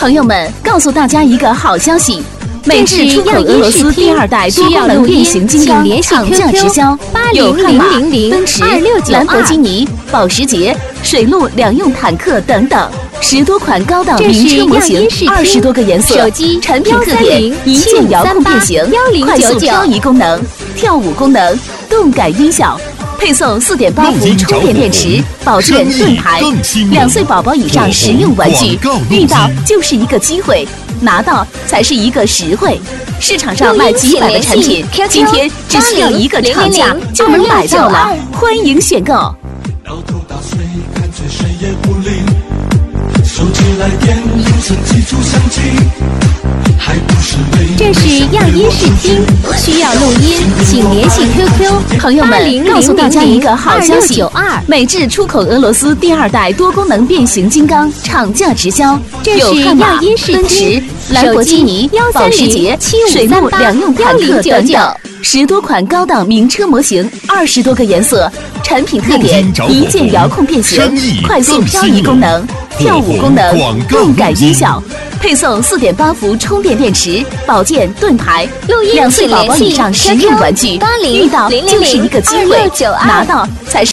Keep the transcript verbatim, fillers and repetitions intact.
朋友们，告诉大家一个好消息。美制出口俄罗斯第二代多功能变形金刚厂价直销，有悍马、奔驰、兰博基尼、保时捷、水陆两用坦克等等，十多款高档名车模型，二十多个颜色，产品特点：一键遥控变形、快速漂移功能、跳舞功能、动感音效。配送四点八伏充电电池，保健盾牌。两岁宝宝以上实用玩具，遇到就是一个机会，拿到才是一个实惠。市场上卖几百的产品，今天只需要一个厂价就能买到了，欢迎选购。摇头打碎，干脆谁也不理。手机来电，铃声记住响起。 这是样音试听，需要录音，请联系 Q Q。 朋友们，告诉大家一个好消息：美制出口俄罗斯第二代多功能变形金刚厂价直销，有悍马、奔驰、兰博基尼、保时捷、水陆两用坦克等等，十多款高档名车模型，二十多个颜色，产品特点：一键遥控变形、快速漂移功能、跳舞功能、动感音效。配送四点八伏充电电池，保健盾牌。两岁宝宝以上实用玩具，遇到就是一个机会，拿到才是。